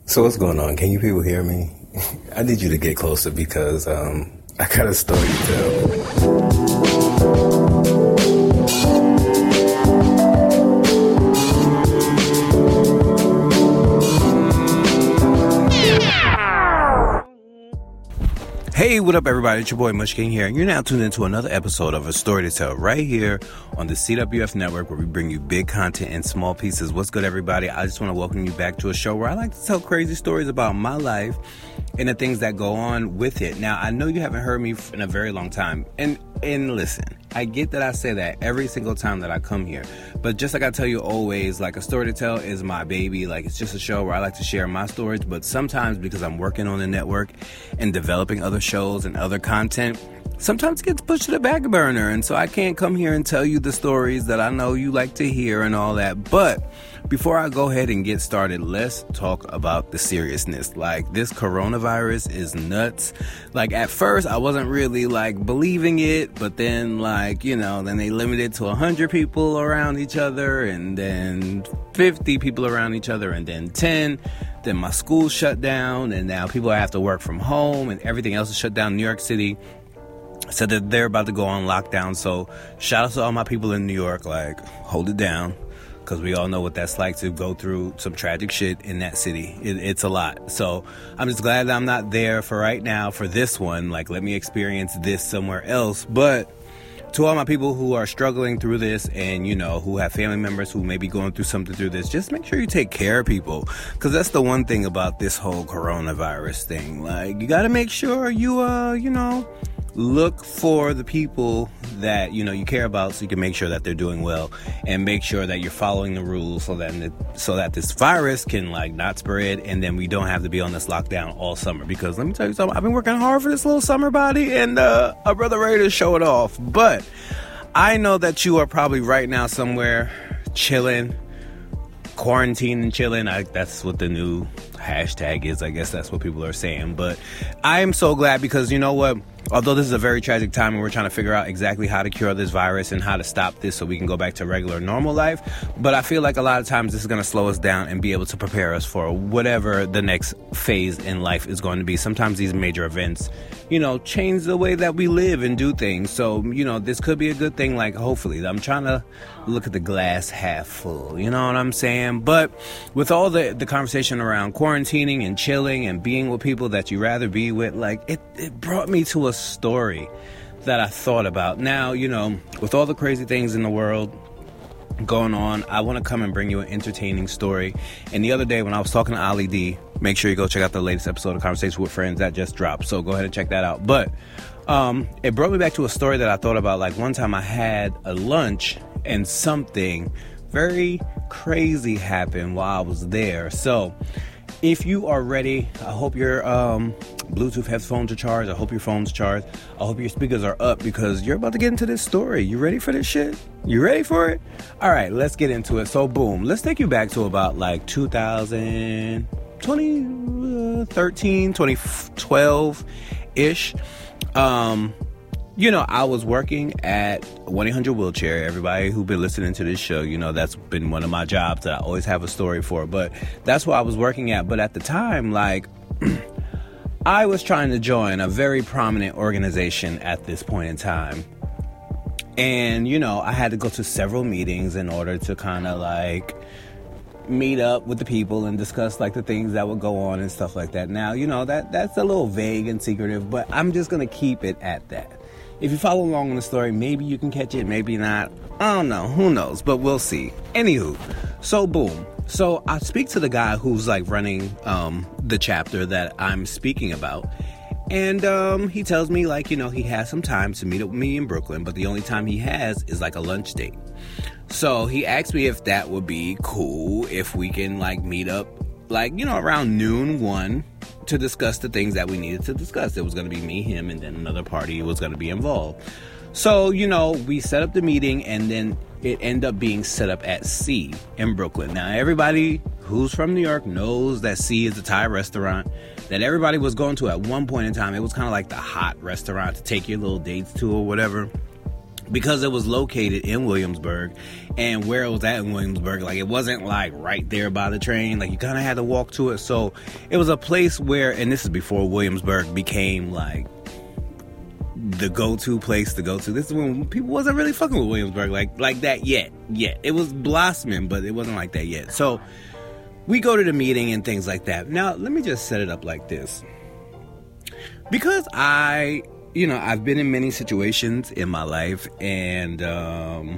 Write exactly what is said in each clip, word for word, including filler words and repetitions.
So what's going on? Can you people hear me? I need you to get closer because um, I got a story to tell. Hey, what up, everybody? It's your boy Mush King here, and you're now tuned into another episode of A Story to Tell right here on the C W F Network, where we bring you big content in small pieces. What's good, everybody? I just want to welcome you back to a show where I like to tell crazy stories about my life and the things that go on with it. Now, I know you haven't heard me in a very long time, and and listen, I get that I say that every single time that I come here, but just like I tell you always, like, A Story to Tell is my baby. Like, it's just a show where I like to share my stories, but sometimes because I'm working on the network and developing other shows and other content, sometimes it gets pushed to the back burner, and so I can't come here and tell you the stories that I know you like to hear and all that. But before I go ahead and get started, let's talk about the seriousness. Like, this coronavirus is nuts. Like, at first I wasn't really like believing it, but then, like, you know, then they limited to one hundred people around each other, and then fifty people around each other, and then ten. Then my school shut down, and now people have to work from home, and everything else is shut down. New York City said that they're about to go on lockdown. So shout out to all my people in New York, like, hold it down, because we all know what that's like to go through some tragic shit in that city. It, it's a lot. So I'm just glad that I'm not there for right now for this one. Like, let me experience this somewhere else. But to all my people who are struggling through this, and, you know, who have family members who may be going through something through this, just make sure you take care of people, because that's the one thing about this whole coronavirus thing. Like, you got to make sure you, uh, you know, look for the people that, you know, you care about, so you can make sure that they're doing well, and make sure that you're following the rules so that it, so that this virus can, like, not spread, and then we don't have to be on this lockdown all summer. Because let me tell you something, I've been working hard for this little summer body, and uh, I'm brother ready to show it off. But I know that you are probably right now somewhere chilling, quarantine and chilling. I, that's what the new hashtag is. I guess that's what people are saying. But I am so glad, because you know what? Although this is a very tragic time and we're trying to figure out exactly how to cure this virus and how to stop this so we can go back to regular normal life, but I feel like a lot of times this is going to slow us down and be able to prepare us for whatever the next phase in life is going to be. Sometimes these major events, you know, change the way that we live and do things. So, you know, this could be a good thing. Like, hopefully, I'm trying to look at the glass half full, you know what I'm saying? But with all the, the conversation around quarantining and chilling and being with people that you rather be with, like, it, it brought me to a story that I thought about. Now, you know, with all the crazy things in the world going on, I want to come and bring you an entertaining story. And the other day when I was talking to Ali D, make sure you go check out the latest episode of Conversation with Friends that just dropped, so go ahead and check that out. But um, it brought me back to a story that I thought about. Like, one time I had a lunch and something very crazy happened while I was there. So if you are ready, I hope your um, Bluetooth headphones are charged. I hope your phone's charged. I hope your speakers are up, because you're about to get into this story. You ready for this shit? You ready for it? All right, let's get into it. So, boom. Let's take you back to about, like, two thousand twenty thirteen, twenty twelve-ish. Um... You know, I was working at one eight hundred Wheelchair. Everybody who's been listening to this show, you know, that's been one of my jobs that I always have a story for. But that's what I was working at. But at the time, like, I was trying to join a very prominent organization at this point in time. And, you know, I had to go to several meetings in order to kind of, like, meet up with the people and discuss, like, the things that would go on and stuff like that. Now, you know, that that's a little vague and secretive, but I'm just going to keep it at that. If you follow along in the story, maybe you can catch it, maybe not. I don't know. Who knows? But we'll see. Anywho, so boom. So I speak to the guy who's, like, running um, the chapter that I'm speaking about. And um, he tells me, like, you know, he has some time to meet up with me in Brooklyn, but the only time he has is, like, a lunch date. So he asked me if that would be cool, if we can, like, meet up, like, you know, around noon, one, to discuss the things that we needed to discuss. It was going to be me, him, and then another party was going to be involved. So, you know, we set up the meeting, and then it ended up being set up at C in Brooklyn. Now, everybody who's from New York knows that C is a Thai restaurant that everybody was going to at one point in time. It was kind of like the hot restaurant to take your little dates to or whatever. because it was located in Williamsburg, and where it was at in Williamsburg, like it wasn't like right there by the train, like you kind of had to walk to it. So it was a place where, and this is before Williamsburg became like the go-to place to go to. This is when people wasn't really fucking with Williamsburg like like that yet. Yet it was blossoming, but it wasn't like that yet. So we go to the meeting and things like that. Now let me just set it up like this, because I. You know, I've been in many situations in my life, and um,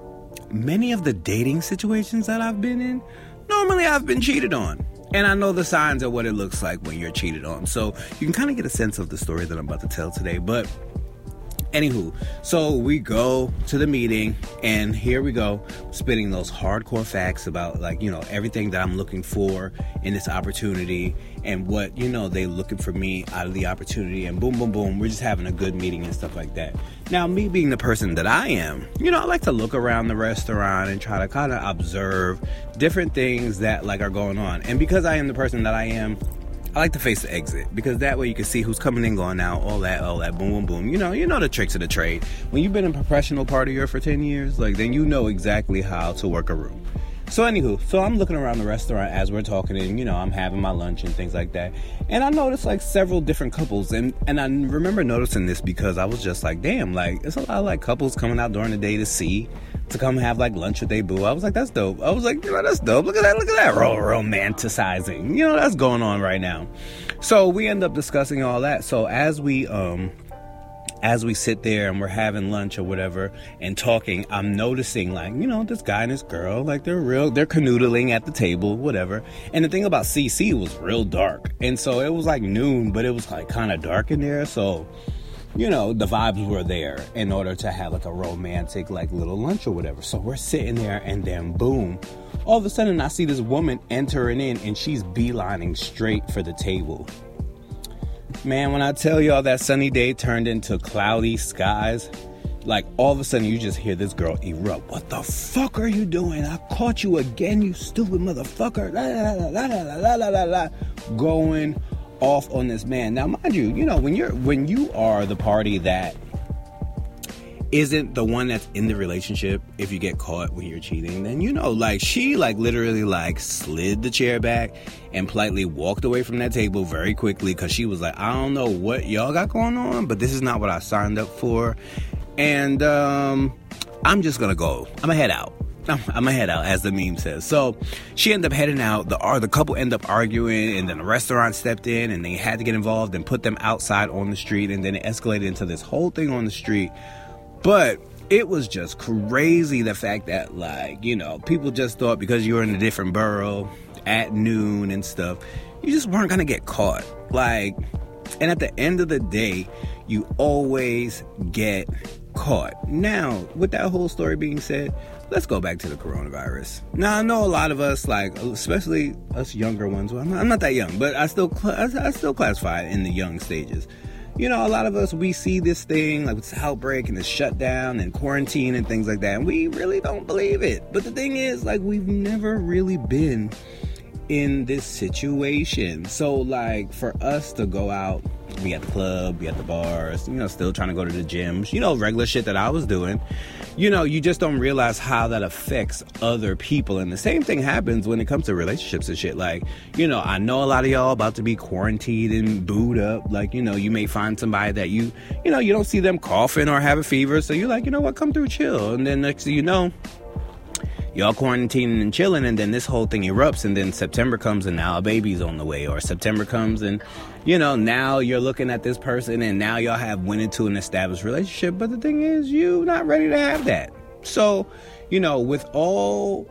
many of the dating situations that I've been in, normally I've been cheated on. And I know the signs of what it looks like when you're cheated on. So you can kind of get a sense of the story that I'm about to tell today. But anywho, so we go to the meeting, and here we go, spitting those hardcore facts about, like, you know, everything that I'm looking for in this opportunity and what, you know, they looking for me out of the opportunity, and boom, boom, boom, we're just having a good meeting and stuff like that. Now, me being the person that I am, you know, I like to look around the restaurant and try to kind of observe different things that, like, are going on. And because I am the person that I am, I like to face the exit, because that way you can see who's coming in, going out, all that, all that, boom, boom, boom. You know, you know the tricks of the trade. When you've been a professional partier for ten years, like, then you know exactly how to work a room. So anywho, so I'm looking around the restaurant as we're talking, and, you know, I'm having my lunch and things like that. And I noticed, like, several different couples. And, and I remember noticing this because I was just like, damn, like, it's a lot of, like, couples coming out during the day to see, to come have, like, lunch with their boo. I was like, that's dope. I was like, you know, that's dope. Look at that. Look at that. Ro- romanticizing. You know, that's going on right now. So we end up discussing all that. So as we, um... as we sit there and we're having lunch or whatever and talking, I'm noticing, like, you know, this guy and this girl, like, they're real, they're canoodling at the table, whatever. And the thing about C C was real dark. And so it was like noon, but it was like kind of dark in there. So, you know, the vibes were there in order to have like a romantic, like, little lunch or whatever. So we're sitting there, and then boom, all of a sudden I see this woman entering in, and she's beelining straight for the table. Man, when I tell y'all that sunny day turned into cloudy skies, like, all of a sudden you just hear this girl erupt. What the fuck are you doing? I caught you again, you stupid motherfucker. La, la, la, la, la, la, la, la, going off on this man. Now, mind you, you know, when you're when you are the party that isn't the one that's in the relationship, if you get caught when you're cheating, then, you know, like, she, like, literally, like, slid the chair back and politely walked away from that table very quickly, because she was like, I don't know what y'all got going on, but this is not what I signed up for, and um I'm just gonna go. I'm gonna head out. I'm gonna head out, as the meme says. So she ended up heading out. The uh, the couple ended up arguing, and then the restaurant stepped in, and they had to get involved and put them outside on the street, and then it escalated into this whole thing on the street. But it was just crazy, the fact that, like, you know, people just thought because you were in a different borough at noon and stuff, you just weren't going to get caught. Like, and at the end of the day, you always get caught. Now, with that whole story being said, let's go back to the coronavirus. Now, I know a lot of us, like, especially us younger ones, well, I'm not, I'm not that young, but I still, I, I still classify it in the young stages. You know, a lot of us, we see this thing, like, with this outbreak and this shutdown and quarantine and things like that, and we really don't believe it. But the thing is, like, we've never really been in this situation. So, like, for us to go out, be at the club, be at the bars, you know, still trying to go to the gyms, you know, regular shit that I was doing, you know, you just don't realize how that affects other people. And the same thing happens when it comes to relationships and shit. Like, you know, I know a lot of y'all about to be quarantined and booed up. Like, you know, you may find somebody that you, you know, you don't see them coughing or have a fever. So you're like, you know what, come through, chill. And then next thing you know, y'all quarantining and chilling, and then this whole thing erupts, and then September comes, and now a baby's on the way, or September comes, and, you know, now you're looking at this person, and now y'all have went into an established relationship, but the thing is, you're not ready to have that. So, you know, with all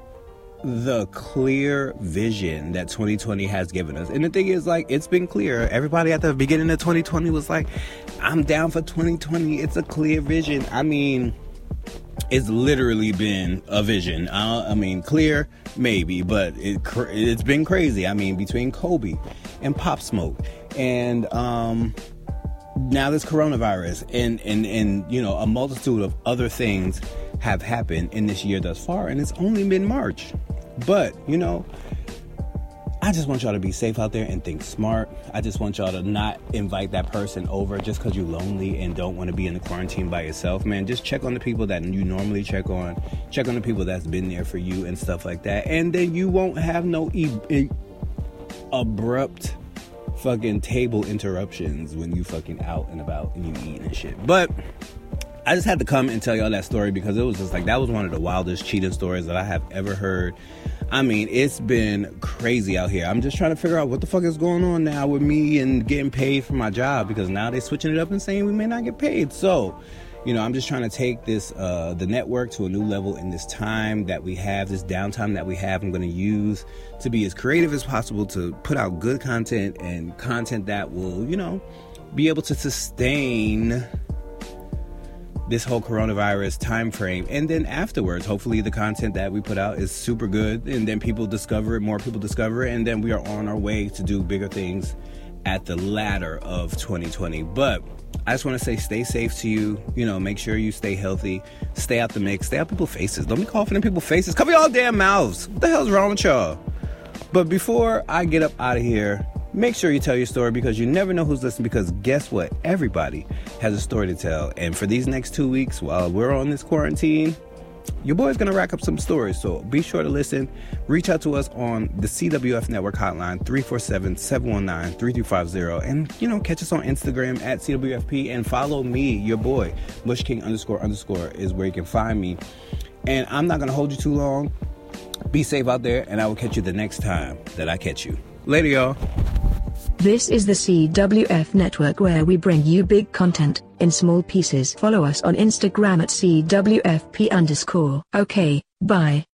the clear vision that twenty twenty has given us, and the thing is, like, it's been clear. Everybody at the beginning of twenty twenty was like, I'm down for twenty twenty. It's a clear vision. I mean, it's literally been a vision. Uh, I mean, clear, maybe, but it, it's been crazy. I mean, between Kobe and Pop Smoke and um, now this coronavirus and, and, and, you know, a multitude of other things have happened in this year thus far, and it's only been March. But, you know, I just want y'all to be safe out there and think smart. I just want y'all to not invite that person over just because you're lonely and don't want to be in the quarantine by yourself, man. Just check on the people that you normally check on. Check on the people that's been there for you and stuff like that. And then you won't have no e- e- abrupt fucking table interruptions when you fucking out and about and you eating and shit. But I just had to come and tell y'all that story because it was just like, that was one of the wildest cheating stories that I have ever heard. I mean, it's been crazy out here. I'm just trying to figure out what the fuck is going on now with me and getting paid for my job, because now they're switching it up and saying we may not get paid. So, you know, I'm just trying to take this, uh, the network to a new level in this time that we have, this downtime that we have. I'm going to use to be as creative as possible to put out good content and content that will, you know, be able to sustain this whole coronavirus time frame. And then afterwards, hopefully the content that we put out is super good, and then people discover it, more people discover it, and then we are on our way to do bigger things at the latter of twenty twenty. But I just want to say, stay safe to you. You know, make sure you stay healthy, stay out the mix, stay out people's faces. Don't be coughing in people's faces. Cover your damn mouths. What the hell's wrong with y'all? But before I get up out of here, make sure you tell your story, because you never know who's listening, because guess what? Everybody has a story to tell. And for these next two weeks while we're on this quarantine, your boy's going to rack up some stories. So be sure to listen. Reach out to us on the C W F Network hotline, three four seven, seven one nine, three three five zero. And, you know, catch us on Instagram at C W F P, and follow me, your boy, Bushking underscore underscore is where you can find me. And I'm not going to hold you too long. Be safe out there, and I will catch you the next time that I catch you. Later, y'all. This is the C W F Network, where we bring you big content in small pieces. Follow us on Instagram at C W F P underscore. Okay, bye.